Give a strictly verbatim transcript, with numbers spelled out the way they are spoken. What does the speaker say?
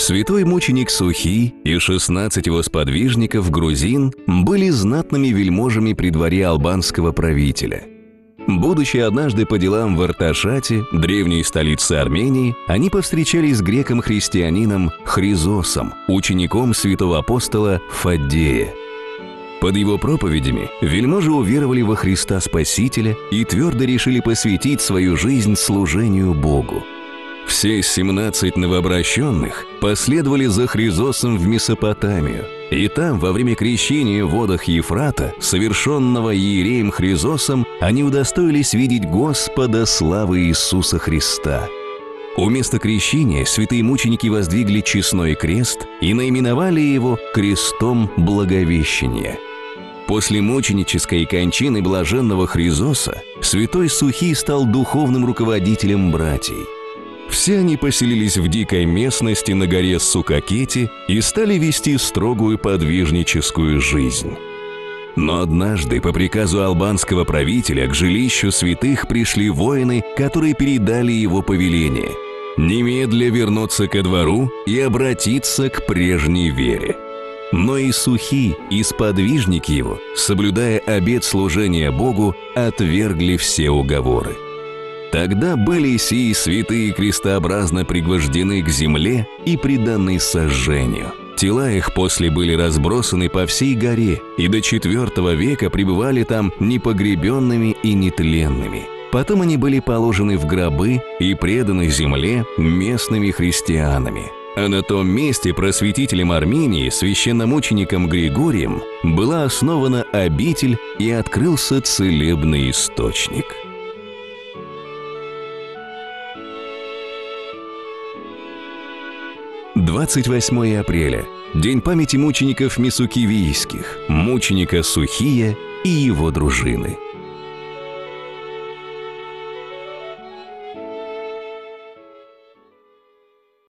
Святой мученик Сухий и шестнадцать его сподвижников грузин были знатными вельможами при дворе албанского правителя. Будучи однажды по делам в Арташате, древней столице Армении, они повстречались с греком-христианином Хризосом, учеником святого апостола Фаддея. Под его проповедями вельможи уверовали во Христа Спасителя и твердо решили посвятить свою жизнь служению Богу. Все семнадцать новообращенных последовали за Хризосом в Месопотамию, и там, во время крещения в водах Ефрата, совершенного иереем Хризосом, они удостоились видеть Господа славы Иисуса Христа. У места крещения святые мученики воздвигли честной крест и наименовали его крестом Благовещения. После мученической кончины блаженного Хризоса святой Сухий стал духовным руководителем братьев. Все они поселились в дикой местности на горе Сукакети и стали вести строгую подвижническую жизнь. Но однажды по приказу албанского правителя к жилищу святых пришли воины, которые передали его повеление – немедля вернуться ко двору и обратиться к прежней вере. Но и Сухий, и сподвижники его, соблюдая обет служения Богу, отвергли все уговоры. Тогда были сии святые крестообразно пригвождены к земле и преданы сожжению. Тела их после были разбросаны по всей горе, и до четвертого века пребывали там непогребенными и нетленными. Потом они были положены в гробы и преданы земле местными христианами. А на том месте просветителем Армении, священномучеником Григорием, была основана обитель и открылся целебный источник. двадцать восьмое апреля – день памяти мучеников Мисукивийских, мученика Сухия и его дружины.